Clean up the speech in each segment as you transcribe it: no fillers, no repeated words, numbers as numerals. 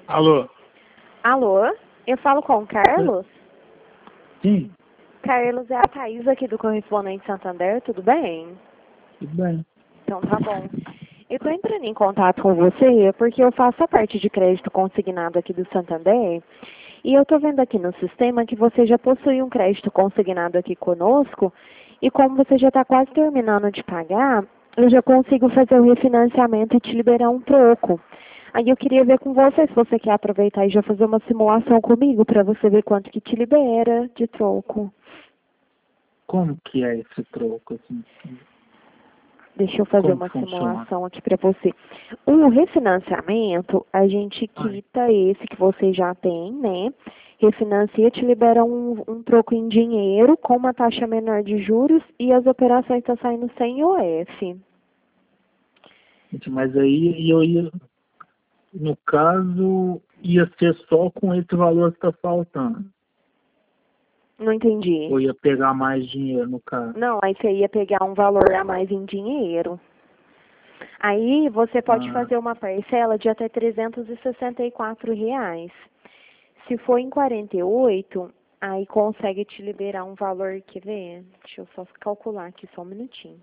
Alô? Alô? Eu falo com o Carlos? Sim, Carlos, é a Thaís aqui do Correspondente Santander, tudo bem? tudo bem. Então tá bom. Eu tô entrando em contato com você porque eu faço a parte de crédito consignado aqui do Santander e eu tô vendo aqui no sistema que você já possui um crédito consignado aqui conosco e como você já está quase terminando de pagar, eu já consigo fazer o refinanciamento e te liberar um troco. Aí eu queria ver com você se você quer aproveitar e já fazer uma simulação comigo para você ver quanto que te libera de troco. Como que é esse troco, assim? Deixa eu fazer Como uma que funciona? simulação aqui para você. O refinanciamento, a gente Ai, quita esse que você já tem, né? Refinancia, te libera um troco em dinheiro com uma taxa menor de juros e as operações estão saindo sem IOF. gente, mas aí eu ia, no caso, ia ser só com esse valor que tá faltando. Não entendi. Ou ia pegar mais dinheiro, no caso. Não, aí você ia pegar um valor a mais em dinheiro. Aí você pode Ah, fazer uma parcela de até R$ 364. Se for em 48, aí consegue te liberar um valor, quer ver? Deixa eu só calcular aqui só um minutinho.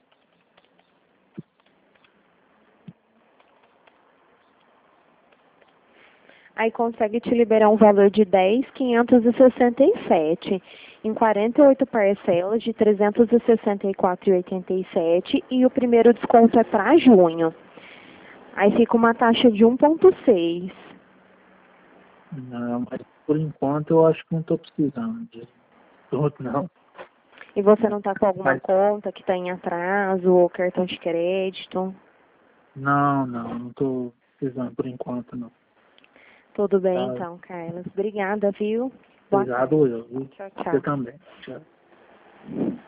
Aí consegue te liberar um valor de 10.567 em 48 parcelas de 364,87 e o primeiro desconto é para junho. Aí fica uma taxa de 1,6. não, mas por enquanto eu acho que não tô precisando de tudo, não. E você não está com alguma Mas, conta que está em atraso ou cartão de crédito? não tô precisando por enquanto, não. Tudo bem Tá? então, Carlos. Obrigada, viu? Boa tarde. Obrigado eu, viu? Tchau, Você tchau. também. Tchau.